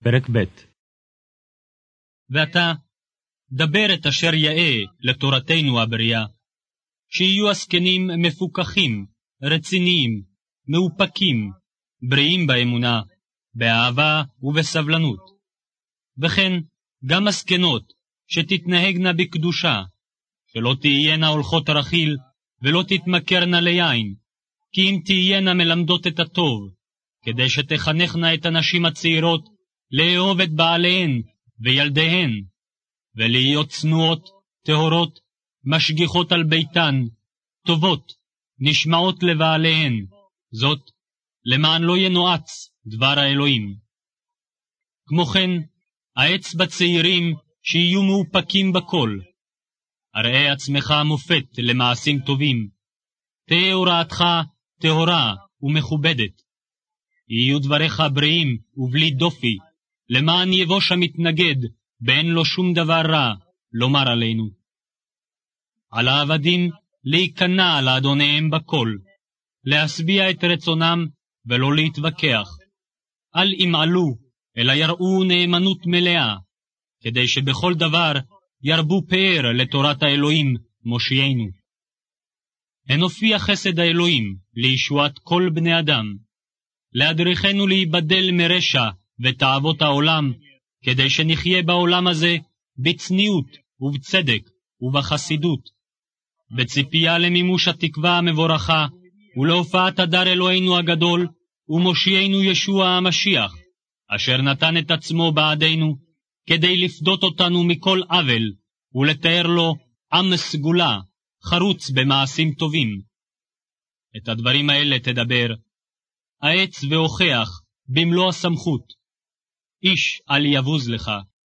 פרק ב'. ואתה, דבר את אשר יאה לתורתנו הבריאה, שיהיו הזקנים מפוקחים, רציניים, מאופקים, בריאים באמונה, באהבה ובסבלנות. וכן, גם הזקנות, שתתנהגנה בקדושה, שלא תהיינה הולכות רכיל, ולא תתמכרנה ליין, כי אם תהיינה מלמדות את הטוב, כדי שתחנכנה את הנשים הצעירות לאהוב את בעליהן וילדיהן, ולהיות צנועות, טהורות, משגיחות על ביתן, טובות, נשמעות לבעליהן, זאת למען לא ינועץ דבר האלוהים. כמו כן, העץ בצעירים שיהיו מאופקים בכל. הראה עצמך מופת למעשים טובים, תהיה הוראתך טהורה ומכובדת. יהיו דבריך בריאים ובלי דופי, למען יבוש המתנגד, ואין לו שום דבר רע לומר עלינו. על העבדים להיכנע לאדוניהם בכל, להשביע את רצונם ולא להתווכח. אל ימעלו, אלא יראו נאמנות מלאה, כדי שבכל דבר ירבו פאר לתורת האלוהים מושיענו. הן הופיע חסד האלוהים לישועת כל בני אדם, להדריכנו להיבדל מרשע ותאוות העולם, כדי שנחיה בעולם הזה בצניעות ובצדק ובחסידות, בציפייה למימוש התקווה המבורכה ולהופעת הדר אלוהינו הגדול ומושיענו ישוע המשיח, אשר נתן את עצמו בעדנו, כדי לפדות אותנו מכל עוול ולתאר לו עם סגולה, חרוץ במעשים טובים. את הדברים האלה תדבר, העץ והוכח במלוא הסמכות. איש אל יבוז לך,